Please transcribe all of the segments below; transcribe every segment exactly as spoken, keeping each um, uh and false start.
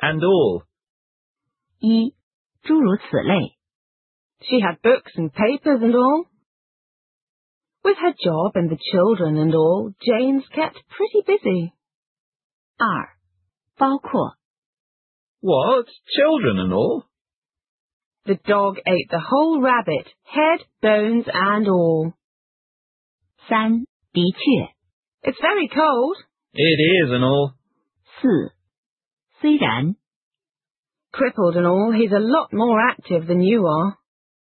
and all. 一、诸如此类。 She had books and papers and all. With her job and the children and all, Jane's kept pretty busy. 二、包括。 What? Children and all? The dog ate the whole rabbit, head, bones and all. 三、的确。 It's very cold. It is and all. 四、虽然。 Crippled and all, he's a lot more active than you are.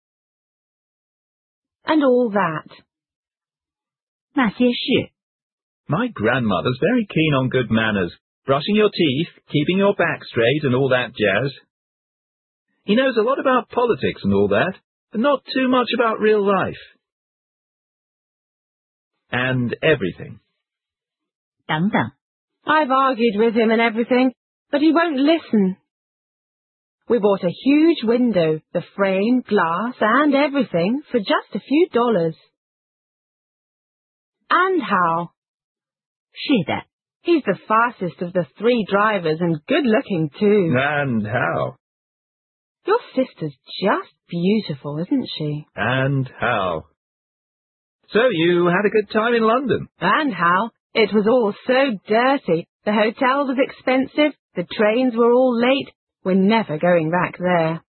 And all that. 那些事。 My grandmother's very keen on good manners, brushing your teeth, keeping your back straight and all that jazz. He knows a lot about politics and all that, but not too much about real life. And everything. 等等。 I've argued with him and everything, but he won't listen. We bought a huge window, the frame, glass and everything for just a few dollars. And how? 是的。 He's the fastest of the three drivers and good-looking too. And how? Your sister's just beautiful, isn't she? And how? So you had a good time in London? And how? It was all so dirty. The hotel was expensive. The trains were all late. We're never going back there.